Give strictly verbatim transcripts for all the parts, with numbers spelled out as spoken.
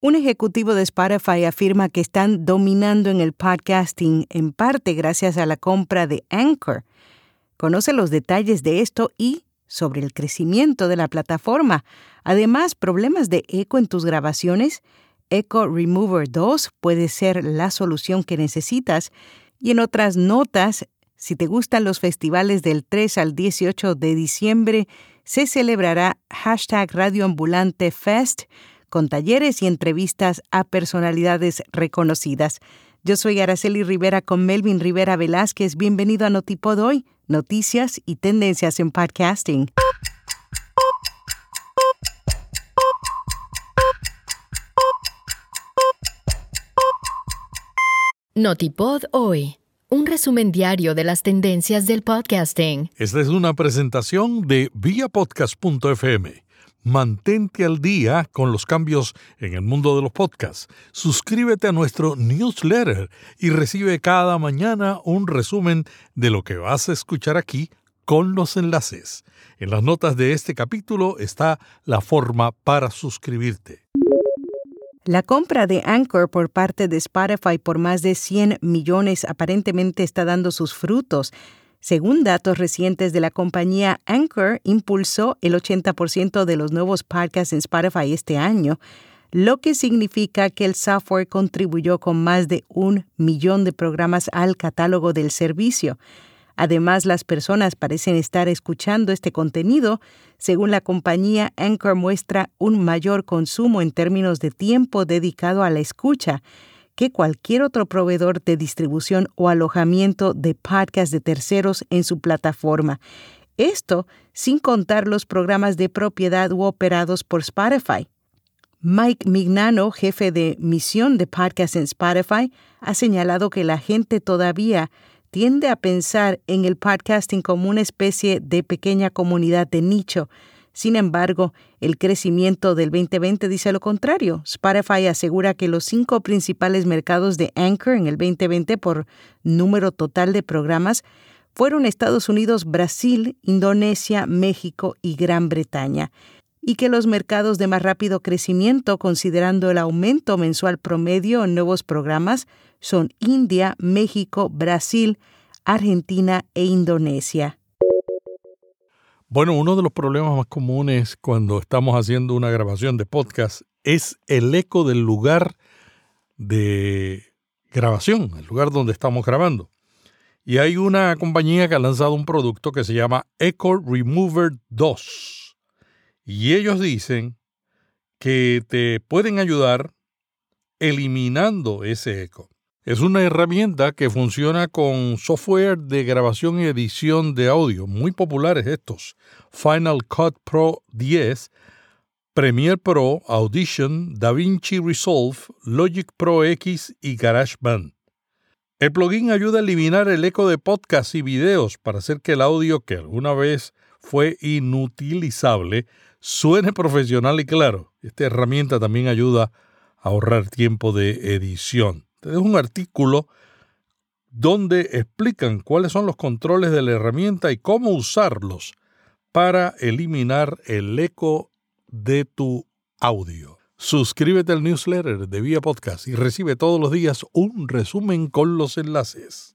Un ejecutivo de Spotify afirma que están dominando en el podcasting en parte gracias a la compra de Anchor. Conoce los detalles de esto y sobre el crecimiento de la plataforma. Además, problemas de eco en tus grabaciones. Echo Remover dos puede ser la solución que necesitas. Y en otras notas, si te gustan los festivales del tres al dieciocho de diciembre, se celebrará hashtag Radio Ambulante Fest con talleres y entrevistas a personalidades reconocidas. Yo soy Araceli Rivera con Melvin Rivera Velázquez. Bienvenido a Notipod hoy, noticias y tendencias en podcasting. Notipod hoy, un resumen diario de las tendencias del podcasting. Esta es una presentación de vía podcast punto efe eme. Mantente al día con los cambios en el mundo de los podcasts. Suscríbete a nuestro newsletter y recibe cada mañana un resumen de lo que vas a escuchar aquí con los enlaces. En las notas de este capítulo está la forma para suscribirte. La compra de Anchor por parte de Spotify por más de cien millones aparentemente está dando sus frutos. Según datos recientes de la compañía, Anchor impulsó el ochenta por ciento de los nuevos podcasts en Spotify este año, lo que significa que el software contribuyó con más de un millón de programas al catálogo del servicio. Además, las personas parecen estar escuchando este contenido. Según la compañía, Anchor muestra un mayor consumo en términos de tiempo dedicado a la escucha que cualquier otro proveedor de distribución o alojamiento de podcast de terceros en su plataforma. Esto sin contar los programas de propiedad u operados por Spotify. Mike Mignano, jefe de misión de podcast en Spotify, ha señalado que la gente todavía tiende a pensar en el podcasting como una especie de pequeña comunidad de nicho. Sin embargo, el crecimiento del veinte veinte dice lo contrario. Spotify asegura que los cinco principales mercados de Anchor en el veinte veinte por número total de programas fueron Estados Unidos, Brasil, Indonesia, México y Gran Bretaña, y que los mercados de más rápido crecimiento, considerando el aumento mensual promedio en nuevos programas, son India, México, Brasil, Argentina e Indonesia. Bueno, uno de los problemas más comunes cuando estamos haciendo una grabación de podcast es el eco del lugar de grabación, el lugar donde estamos grabando. Y hay una compañía que ha lanzado un producto que se llama Echo Remover dos. Y ellos dicen que te pueden ayudar eliminando ese eco. Es una herramienta que funciona con software de grabación y edición de audio, muy populares estos: Final Cut Pro diez, Premiere Pro, Audition, DaVinci Resolve, Logic Pro X y GarageBand. El plugin ayuda a eliminar el eco de podcasts y videos para hacer que el audio que alguna vez fue inutilizable suene profesional y claro. Esta herramienta también ayuda a ahorrar tiempo de edición. Es un artículo donde explican cuáles son los controles de la herramienta y cómo usarlos para eliminar el eco de tu audio. Suscríbete al newsletter de Vía Podcast y recibe todos los días un resumen con los enlaces.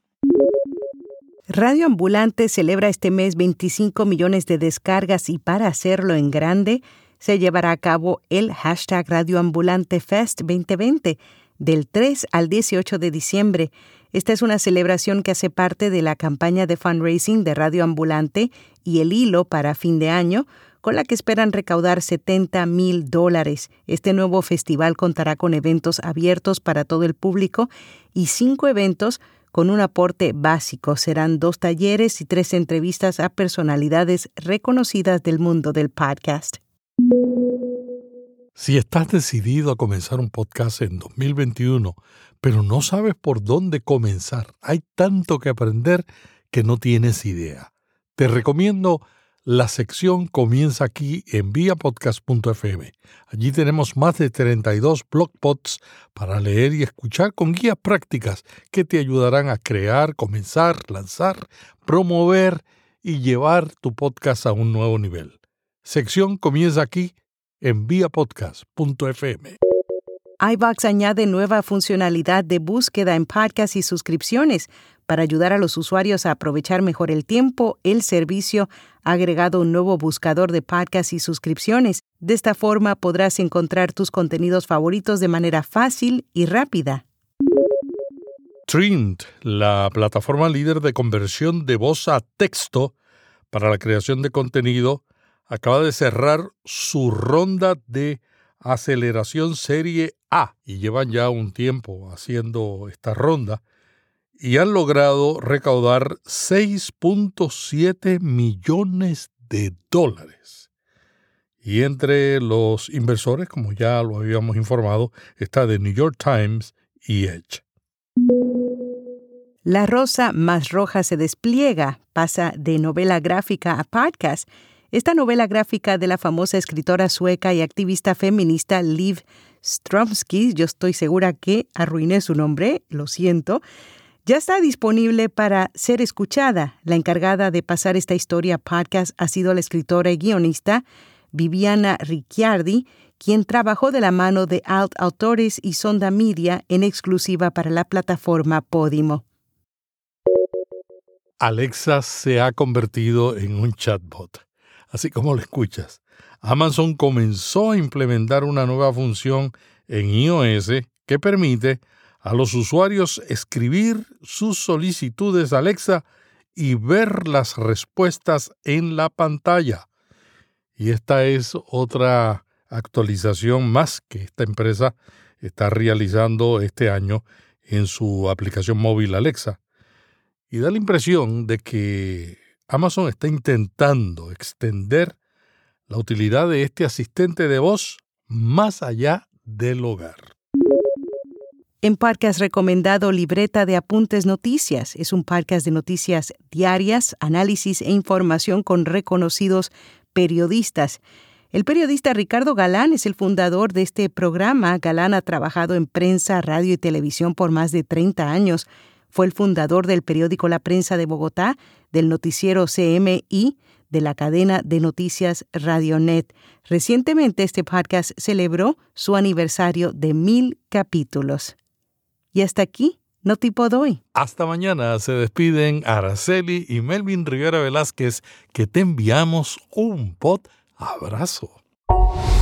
Radio Ambulante celebra este mes veinticinco millones de descargas y para hacerlo en grande se llevará a cabo el hashtag Radio Ambulante Fest veinte veinte. Del tres al dieciocho de diciembre. Esta es una celebración que hace parte de la campaña de fundraising de Radio Ambulante y el hilo para fin de año, con la que esperan recaudar setenta mil dólares. Este nuevo festival contará con eventos abiertos para todo el público y cinco eventos con un aporte básico. Serán dos talleres y tres entrevistas a personalidades reconocidas del mundo del podcast. Si estás decidido a comenzar un podcast en dos mil veintiuno, pero no sabes por dónde comenzar, hay tanto que aprender que no tienes idea. Te recomiendo la sección Comienza aquí en vía podcast punto efe eme. Allí tenemos más de treinta y dos blog posts para leer y escuchar con guías prácticas que te ayudarán a crear, comenzar, lanzar, promover y llevar tu podcast a un nuevo nivel. Sección Comienza aquí en vía podcast punto efe eme. iVox añade nueva funcionalidad de búsqueda en podcasts y suscripciones para ayudar a los usuarios a aprovechar mejor el tiempo. El servicio ha agregado un nuevo buscador de podcasts y suscripciones. De esta forma podrás encontrar tus contenidos favoritos de manera fácil y rápida. Trint, la plataforma líder de conversión de voz a texto para la creación de contenido, acaba de cerrar su ronda de aceleración serie A y llevan ya un tiempo haciendo esta ronda y han logrado recaudar seis punto siete millones de dólares. Y entre los inversores, como ya lo habíamos informado, está The New York Times y Edge. La Rosa más roja se despliega, pasa de novela gráfica a podcast. Esta novela gráfica de la famosa escritora sueca y activista feminista Liv Strömsky, yo estoy segura que arruiné su nombre, lo siento, ya está disponible para ser escuchada. La encargada de pasar esta historia a podcast ha sido la escritora y guionista Viviana Ricciardi, quien trabajó de la mano de Alt Autores y Sonda Media en exclusiva para la plataforma Podimo. Alexa se ha convertido en un chatbot, así como lo escuchas. Amazon comenzó a implementar una nueva función en iOS que permite a los usuarios escribir sus solicitudes a Alexa y ver las respuestas en la pantalla. Y esta es otra actualización más que esta empresa está realizando este año en su aplicación móvil Alexa. Y da la impresión de que Amazon está intentando extender la utilidad de este asistente de voz más allá del hogar. En podcast recomendado Libreta de Apuntes Noticias. Es un podcast de noticias diarias, análisis e información con reconocidos periodistas. El periodista Ricardo Galán es el fundador de este programa. Galán ha trabajado en prensa, radio y televisión por más de treinta años. Fue el fundador del periódico La Prensa de Bogotá, del noticiero C M I, de la cadena de noticias Radionet. Recientemente este podcast celebró su aniversario de mil capítulos. Y hasta aquí, Notipod hoy. Hasta mañana. Se despiden Araceli y Melvin Rivera Velázquez, que te enviamos un pod abrazo.